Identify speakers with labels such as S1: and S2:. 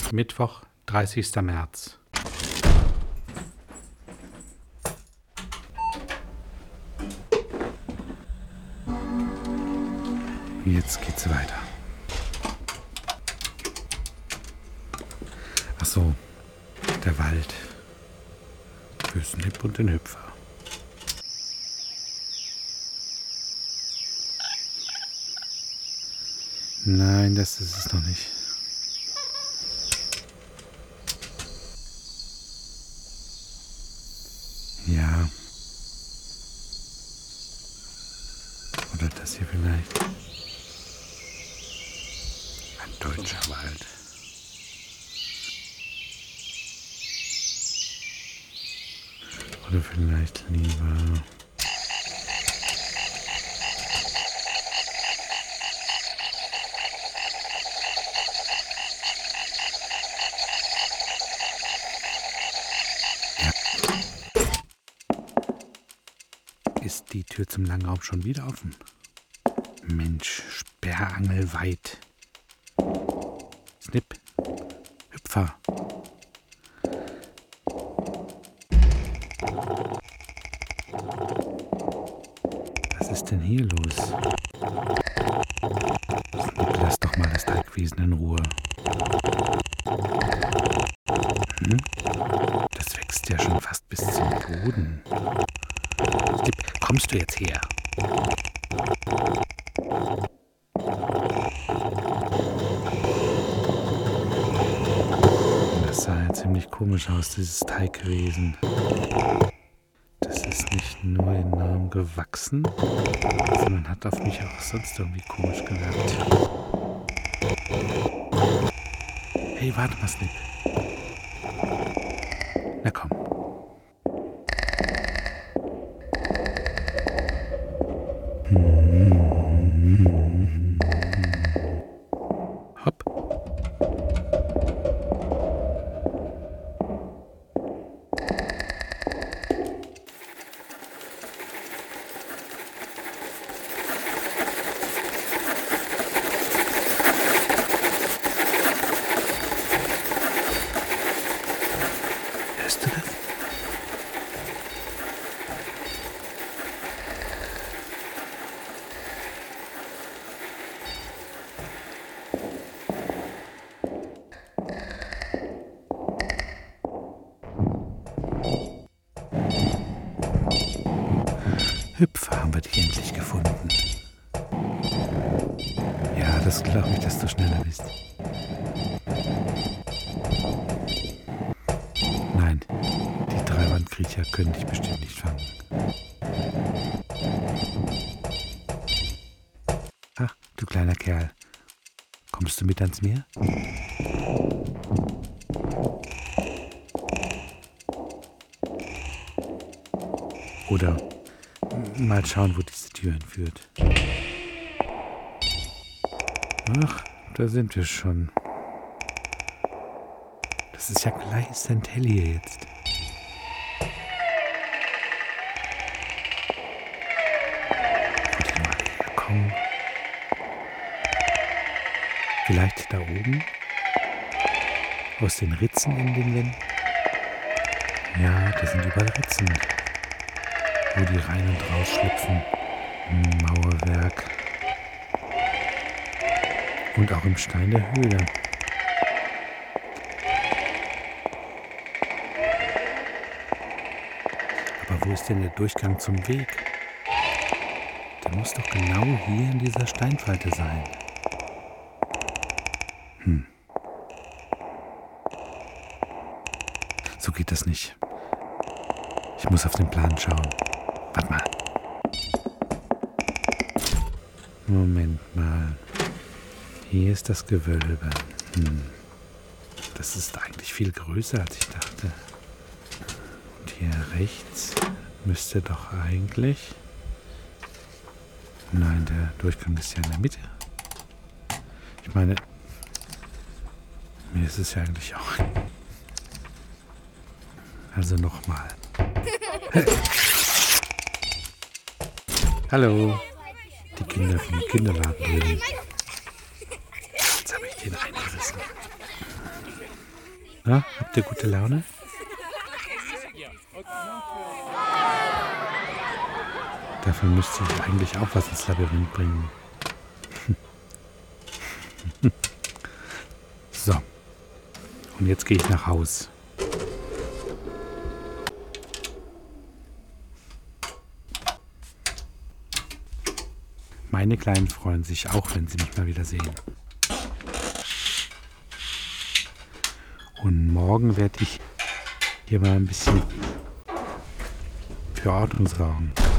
S1: Mittwoch, 30. März. Jetzt geht's weiter. Ach so, der Wald. Für Snip und den Hüpfer. Nein, das ist es noch nicht. Ja. Oder das hier vielleicht. Ein deutscher Wald. Oder vielleicht lieber... Ist die Tür zum Langraum schon wieder offen? Mensch, sperrangelweit. Snip, Hüpfer. Was ist denn hier los? Snip, lass doch mal das Tagwesen in Ruhe. Das wächst ja schon fast bis zum Boden. Snip, kommst du jetzt her? Das sah ja ziemlich komisch aus, dieses Teigwesen. Das ist nicht nur enorm gewachsen, sondern hat auf mich auch sonst irgendwie komisch gewirkt. Hey, warte mal, Snip. Na komm. Hopp. Hörst du das? Hüpfer, haben wir dich endlich gefunden. Ja, das glaube ich, dass du schneller bist. Nein, die 3 Wandkriecher können dich bestimmt nicht fangen. Ach, du kleiner Kerl. Kommst du mit ans Meer? Oder mal schauen, wo diese Tür hinführt. Ach, da sind wir schon. Das ist ja gleißend hell hier jetzt. Wo die mal herkommen. Vielleicht da oben? Aus den Ritzen in den Wänden? Ja, da sind überall Ritzen, wo die rein und raus schlüpfen. Im Mauerwerk. Und auch im Stein der Höhle. Aber wo ist denn der Durchgang zum Weg? Der muss doch genau hier in dieser Steinfalte sein. So geht das nicht. Ich muss auf den Plan schauen. Warte mal. Moment mal. Hier ist das Gewölbe. Das ist eigentlich viel größer, als ich dachte. Und hier rechts müsste doch eigentlich... Nein, der Durchgang ist ja in der Mitte. Ich meine, mir ist es ja eigentlich auch... Also nochmal. Hallo. Die Kinder vom Kinderladen drüben. Jetzt habe ich den eingerissen. Na, habt ihr gute Laune? Dafür müsste ich eigentlich auch was ins Labyrinth bringen. So. Und jetzt gehe ich nach Haus. Meine Kleinen freuen sich auch, wenn sie mich mal wieder sehen. Und morgen werde ich hier mal ein bisschen für Ordnung sorgen.